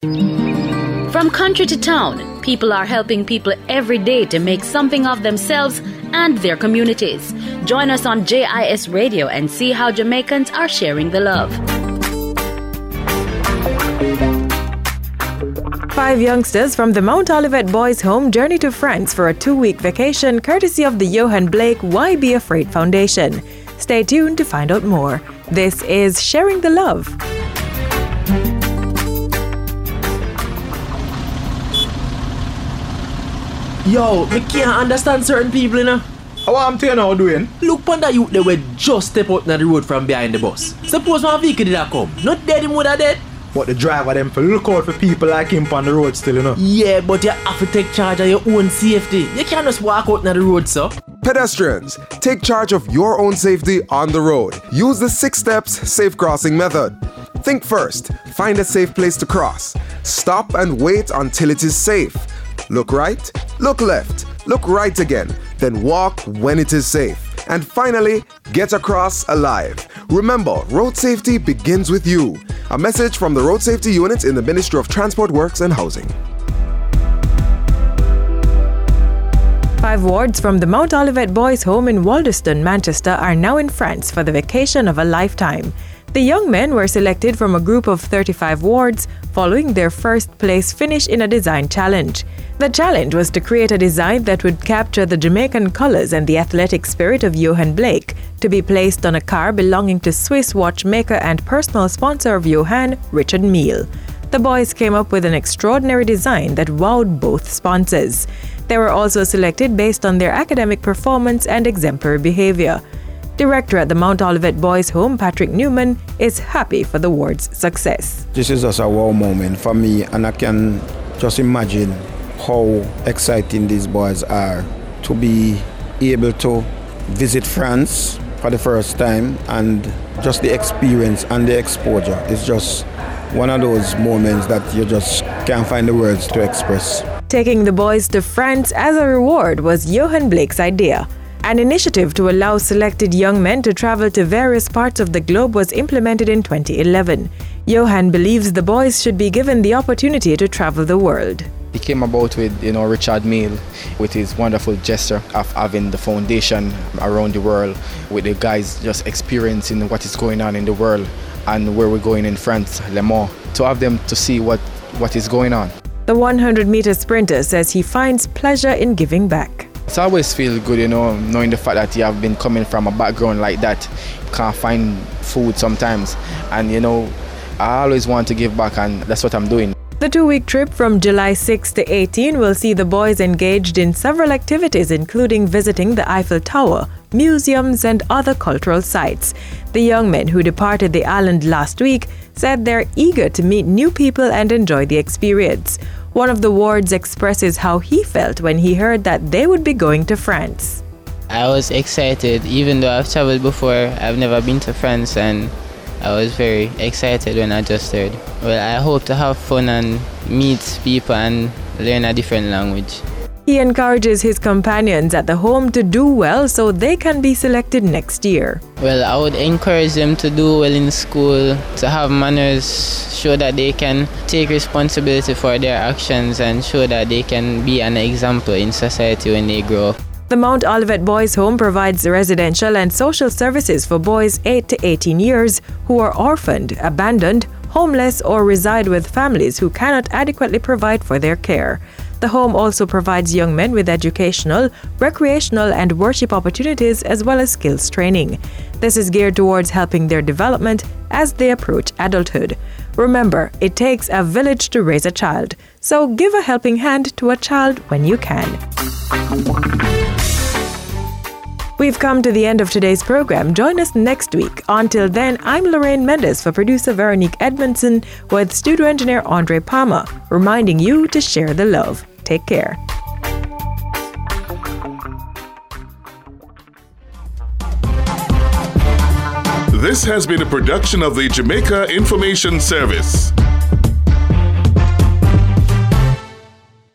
From country to town, people are helping people every day to make something of themselves and their communities. Join us on JIS Radio and see how Jamaicans are sharing the love. 5 youngsters from the Mount Olivet Boys Home journey to France for a 2-week vacation courtesy of the Johan Blake Why Be Afraid Foundation. Stay tuned to find out more. This is Sharing the Love. Yo, I can't understand certain people, you know. How am I now doing? Look on that youth, they were just step out on the road from behind the bus. Suppose my vehicle did that come. Not dead, him would have dead. But the driver them for look out for people like him on the road still, you know. Yeah, but you have to take charge of your own safety. You can't just walk out on the road, sir. Pedestrians, take charge of your own safety on the road. Use the 6 steps safe crossing method. Think first, find a safe place to cross. Stop and wait until it is safe. Look right, look left, look right again, then walk when it is safe. And finally, get across alive. Remember, road safety begins with you. A message from the Road Safety Unit in the Ministry of Transport Works and Housing. 5 wards from the Mount Olivet Boys Home in Walderston, Manchester are now in France for the vacation of a lifetime. The young men were selected from a group of 35 wards following their first place finish in a design challenge. The challenge was to create a design that would capture the Jamaican colors and the athletic spirit of Johan Blake, to be placed on a car belonging to Swiss watchmaker and personal sponsor of Johan, Richard Mille. The boys came up with an extraordinary design that wowed both sponsors. They were also selected based on their academic performance and exemplary behavior. Director at the Mount Olivet Boys Home, Patrick Newman, is happy for the ward's success. This is just a wow moment for me, and I can just imagine how exciting these boys are to be able to visit France for the first time, and just the experience and the exposure is just one of those moments that you just can't find the words to express. Taking the boys to France as a reward was Johan Blake's idea. An initiative to allow selected young men to travel to various parts of the globe was implemented in 2011. Johan believes the boys should be given the opportunity to travel the world. It came about with, Richard Mille, with his wonderful gesture of having the foundation around the world, with the guys just experiencing what is going on in the world and where we're going in France, Le Mans, to have them to see what is going on. The 100-meter sprinter says he finds pleasure in giving back. It's always feel good, knowing the fact that you have been coming from a background like that. You can't find food sometimes. And, I always want to give back, and that's what I'm doing. The 2-week trip from July 6 to 18 will see the boys engaged in several activities, including visiting the Eiffel Tower, museums, and other cultural sites. The young men who departed the island last week said they're eager to meet new people and enjoy the experience. One of the wards expresses how he felt when he heard that they would be going to France. I was excited, even though I've traveled before. I've never been to France, and I was very excited when I just heard. Well, I hope to have fun and meet people and learn a different language. He encourages his companions at the home to do well so they can be selected next year. Well, I would encourage them to do well in school, to have manners, show that they can take responsibility for their actions, and show that they can be an example in society when they grow up. The Mount Olivet Boys Home provides residential and social services for boys 8 to 18 years who are orphaned, abandoned, homeless, or reside with families who cannot adequately provide for their care. The home also provides young men with educational, recreational, and worship opportunities, as well as skills training. This is geared towards helping their development as they approach adulthood. Remember, it takes a village to raise a child, so give a helping hand to a child when you can. We've come to the end of today's program. Join us next week. Until then, I'm Lorraine Mendes for producer Veronique Edmondson with studio engineer Andre Palmer, reminding you to share the love. Take care. This has been a production of the Jamaica Information Service.